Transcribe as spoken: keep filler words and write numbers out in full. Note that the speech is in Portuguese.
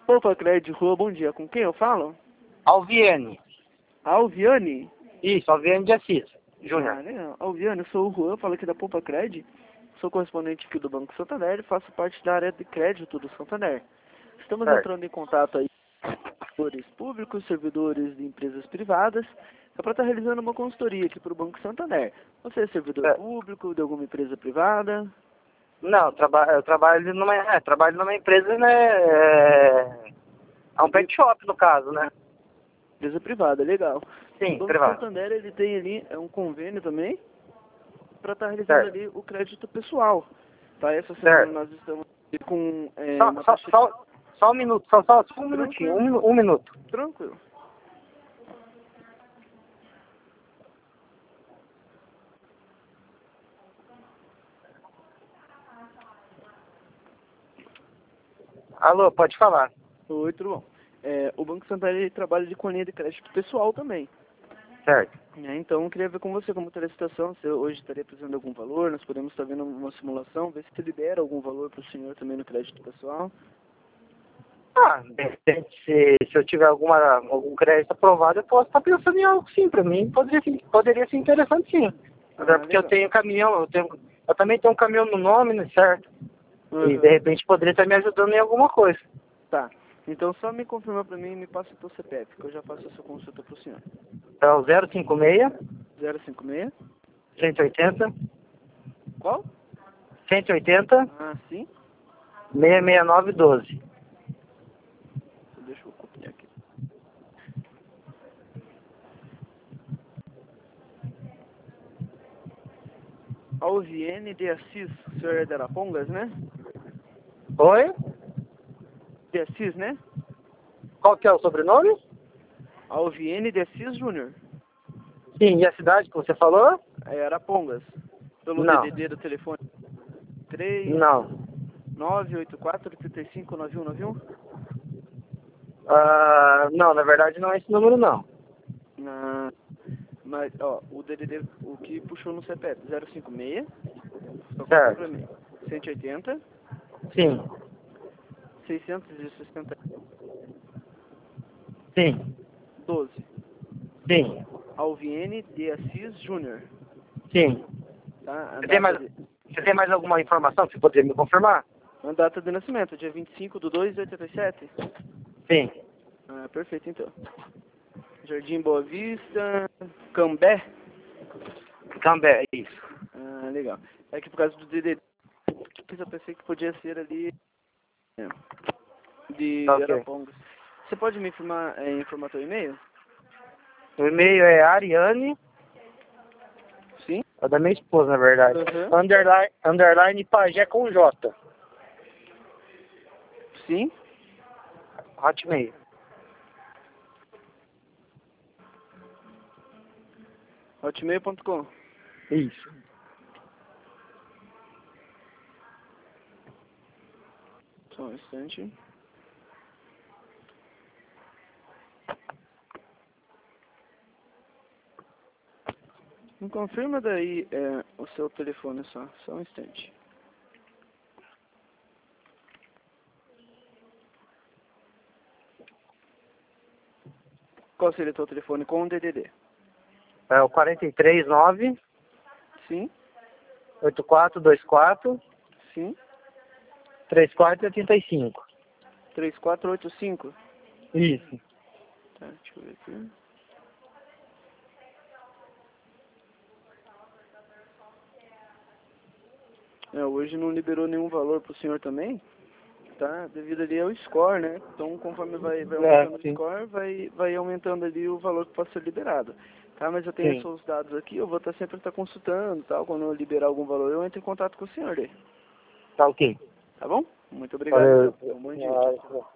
Opa, Cred, rua, bom dia. Com quem eu falo? Alviane. Alviane? Isso, Alviane de Assis Júnior. Ah, legal. Alviane, eu sou o Juan, falo aqui da Poupa Cred. Sou correspondente aqui do Banco Santander e faço parte da área de crédito do Santander. Estamos Certo. entrando em contato aí com servidores públicos, servidores de empresas privadas, só para estar realizando uma consultoria aqui para o Banco Santander. Você é servidor Certo. público de alguma empresa privada? Não, eu, traba eu trabalho numa, é, trabalho numa empresa, né? É, é um pet shop, no caso, né? Empresa privada, legal. O Sim, Banco privado. Santander, ele tem ali é um convênio também para estar realizando Certo. ali o crédito pessoal. Tá? Essa semana Certo. nós estamos aqui com é, Só, uma só, taxa só, só um minuto, só, só, só um minutinho, um, tranquilo, minu- um minuto. tranquilo. Alô, pode falar. Oi, tudo bom? É, o Banco Santander ele trabalha de com linha de crédito pessoal também. Certo. Né? Então, eu queria ver com você como está a situação, se hoje estaria precisando de algum valor, nós podemos estar vendo uma simulação, ver se libera algum valor para o senhor também no crédito pessoal. Ah, de repente, se, se eu tiver alguma, algum crédito aprovado, eu posso estar pensando em algo sim, para mim poderia, ser- poderia ser interessante sim. Até Ah, porque eu legal. tenho caminhão, eu, tenho, eu também tenho um caminhão no nome, né, certo? E de Uhum. repente poderia estar me ajudando em alguma coisa. Tá. Então, só me confirma para mim e me passa o teu C P F, que eu já faço essa consulta para o senhor. Então, zero cinco seis, zero cinco seis? cento e oitenta, Qual? cento e oitenta, Ah, sim. seiscentos e sessenta e nove, doze. Deixa eu copiar aqui. Alviene de Assis, o senhor é de Arapongas, né? Oi? De Assis, né? Qual que é o sobrenome? Alviene de Assis Júnior. Sim, e a cidade que você falou? É Arapongas. Pelo Não, D D D do telefone três não. nove oito quatro três cinco nove um nove um. Ah, não, na verdade não é esse número não. Ah, mas, ó, o D D D, o que puxou no C P F, zero cinco seis, só confirma Certo. pra mim, cento e oitenta, Sim, seiscentos e sessenta, sim, doze. sim, Alviene de Assis Júnior. sim. Tá? A Você tem data mais, de, você tem mais alguma informação que você poderia me confirmar? a data de nascimento, dia vinte e cinco de dois de oitenta e sete. Sim. Ah, perfeito então. Jardim Boa Vista, Cambé. Cambé, isso. Ah, legal. É que por causa do D D D, eu pensei que podia ser ali é, de Tá ok. Arapongas. Você pode me informar, é, informar teu e-mail? O e-mail é Ariane, Sim? é da minha esposa, na verdade. Uhum. Underline, underline Pajé com J. Sim? Hotmail. hotmail ponto com. Isso. Só um instante. Me confirma daí é, o seu telefone só. Só um instante. Qual seria o teu telefone com o D D D? É o quatro três nove, Sim? oito quatro dois quatro, Sim? três quatro oito cinco. três quatro oito cinco. Isso. Tá, deixa eu ver aqui. É, hoje não liberou nenhum valor pro senhor também, tá? Devido ali ao score, né? Então, conforme vai, vai É, aumentando o sim. score, vai, vai aumentando ali o valor que pode ser liberado. Tá? Mas eu tenho Sim. esses os dados aqui, eu vou estar sempre estar consultando, tal. Quando eu liberar algum valor, eu entro em contato com o senhor daí. Tá ok. Tá bom? Muito obrigado, então. Valeu. Então, bom dia. Tchau, tchau.